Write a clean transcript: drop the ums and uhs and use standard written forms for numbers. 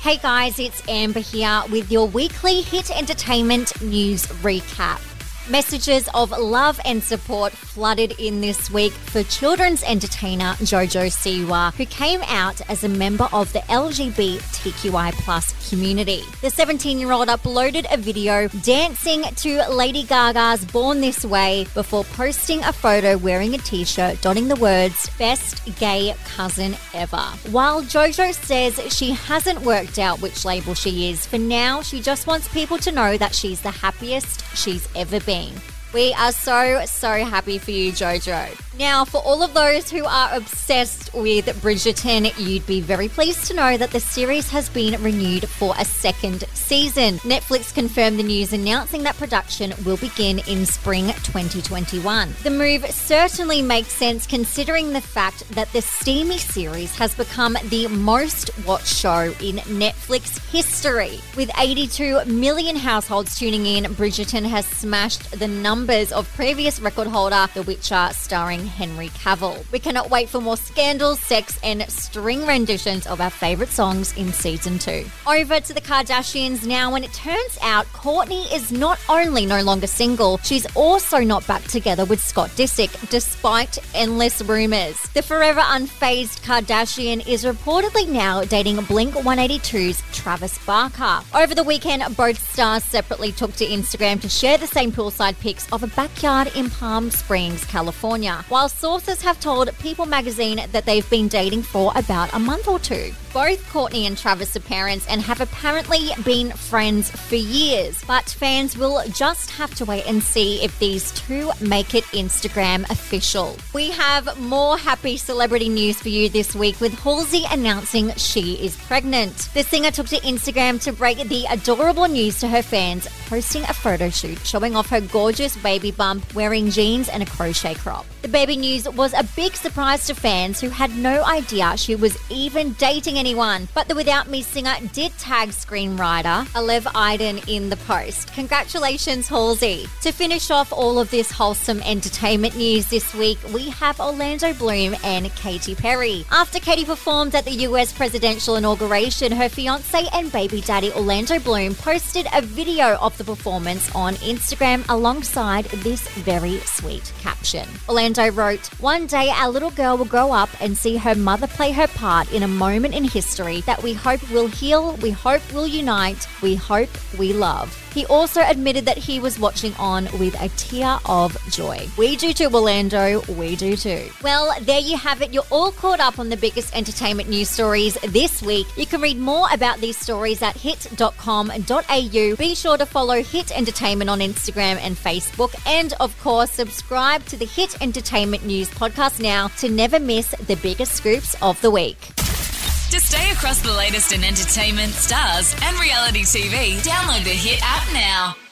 Hey guys, it's Amber here with your weekly Hit Entertainment News Recap. Messages of love and support flooded in this week for children's entertainer Jojo Siwa, who came out as a member of the LGBTQI+ community. The 17-year-old uploaded a video dancing to Lady Gaga's Born This Way before posting a photo wearing a t-shirt dotting the words, "Best Gay Cousin Ever." While Jojo says she hasn't worked out which label she is, for now she just wants people to know that she's the happiest she's ever been. We are so happy for you, Jojo. Now, for all of those who are obsessed with Bridgerton, you'd be very pleased to know that the series has been renewed for a second season. Netflix confirmed the news, announcing that production will begin in spring 2021. The move certainly makes sense considering the fact that the steamy series has become the most watched show in Netflix history. With 82 million households tuning in, Bridgerton has smashed the numbers of previous record holder The Witcher, starring Henry Cavill. We cannot wait for more scandals, sex, and string renditions of our favourite songs in season 2. Over to the Kardashians now, and it turns out Kourtney is not only no longer single, she's also not back together with Scott Disick, despite endless rumours. The forever unfazed Kardashian is reportedly now dating Blink-182's Travis Barker. Over the weekend, both stars separately took to Instagram to share the same poolside pics of a backyard in Palm Springs, California, while sources have told People magazine that they've been dating for about a month or two. Both Kourtney and Travis are parents and have apparently been friends for years, but fans will just have to wait and see if these two make it Instagram official. We have more happy celebrity news for you this week, with Halsey announcing she is pregnant. The singer took to Instagram to break the adorable news to her fans, posting a photo shoot showing off her gorgeous baby bump wearing jeans and a crochet crop. The baby news was a big surprise to fans who had no idea she was even dating anyone. But the Without Me singer did tag screenwriter Alev Iden in the post. Congratulations, Halsey. To finish off all of this wholesome entertainment news this week, we have Orlando Bloom and Katy Perry. After Katy performed at the US presidential inauguration, her fiancé and baby daddy Orlando Bloom posted a video of the performance on Instagram alongside this very sweet caption. Orlando wrote, "One day our little girl will grow up and see her mother play her part in a moment in history that we hope will heal, we hope will unite, we hope we love." He also admitted that he was watching on with a tear of joy. We do too, Orlando. We do too. Well, there you have it. You're all caught up on the biggest entertainment news stories this week. You can read more about these stories at hit.com.au. Be sure to follow Hit Entertainment on Instagram and Facebook. And, of course, subscribe to the Hit Entertainment News podcast now to never miss the biggest scoops of the week. To stay across the latest in entertainment, stars, and reality TV, download the Hit app now.